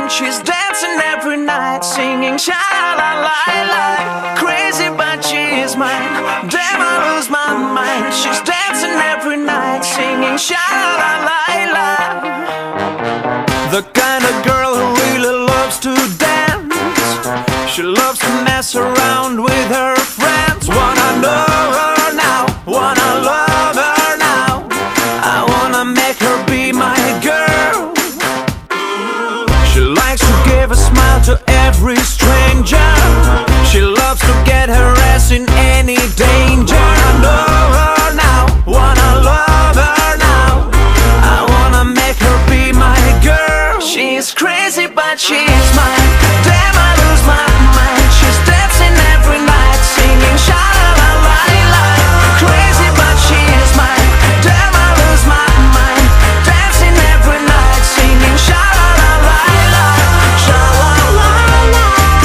mind. She's dancing every night, singing sha-la-la-la. Crazy but she is mine. Damn, I lose my mind. She's dancing every night, singing sha-la-la-la. The kind of girl who really loves to dance. She loves to mess around with her friends. Wanna know her now, wanna love her now. I wanna make her be my girl. She likes to give a smile to every stranger. She loves to get her ass in any danger. I know her now, wanna love her now. I wanna make her be my girl. She's crazy but she's mine. Damn, I lose my mind. She's dancing every night, singing sha-la-la-la-la. Crazy but she is mine. Damn, I lose my mind. Dancing every night, singing sha-la-la-la-la. Sha-la-la-la.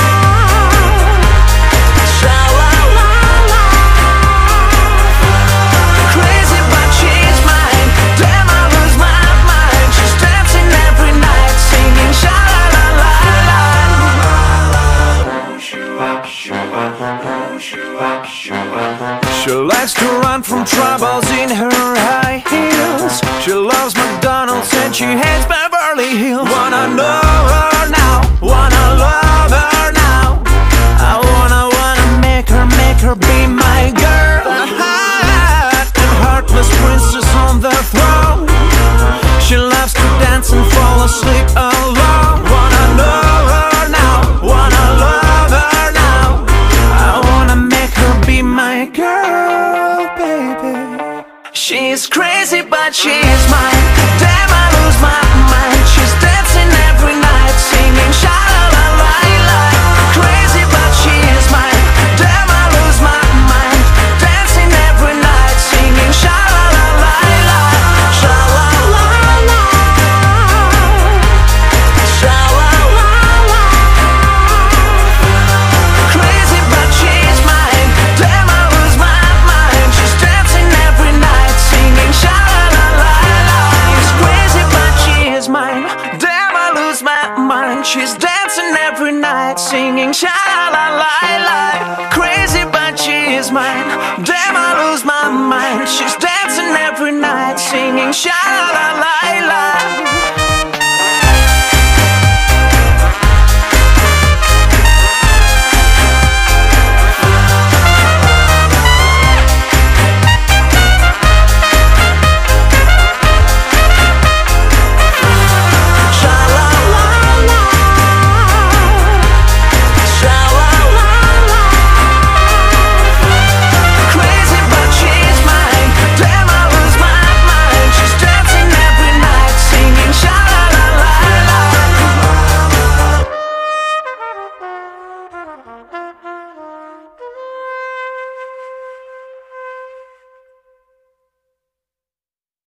Sha-la-la-la. Crazy but she's mine. Damn, I lose my mind. She's dancing every night, singing sha-la-la-la-la. She likes to run from troubles in her high heels. She loves McDonald's and she hates Beverly Hills. Wanna know her now, wanna love her now. I wanna make her be my girl. A hot and heartless princess on the throne. She loves to dance and fall asleep alone. Wanna know her now, wanna love her now. I wanna make her be my girl, baby. She's crazy but she's mine. Damn, I lose my mind. She's dancing every night, singing sha-la-la-la-la. Crazy but she is mine. Damn, I lose my mind. Dancing every night, singing sha-la-la-la-la. Sha-la-la-la. Sha-la-la-la. Crazy but she's mine. Damn, I lose my mind. She's dancing every night, singing sha-la-la-la-la. She's crazy but she is mine. Damn, I lose my mind. She's dancing every night, singing sha-la-la-la-la. Crazy but she is mine. Damn, I lose my mind. She's dancing every night, singing sha-la-la-la-la.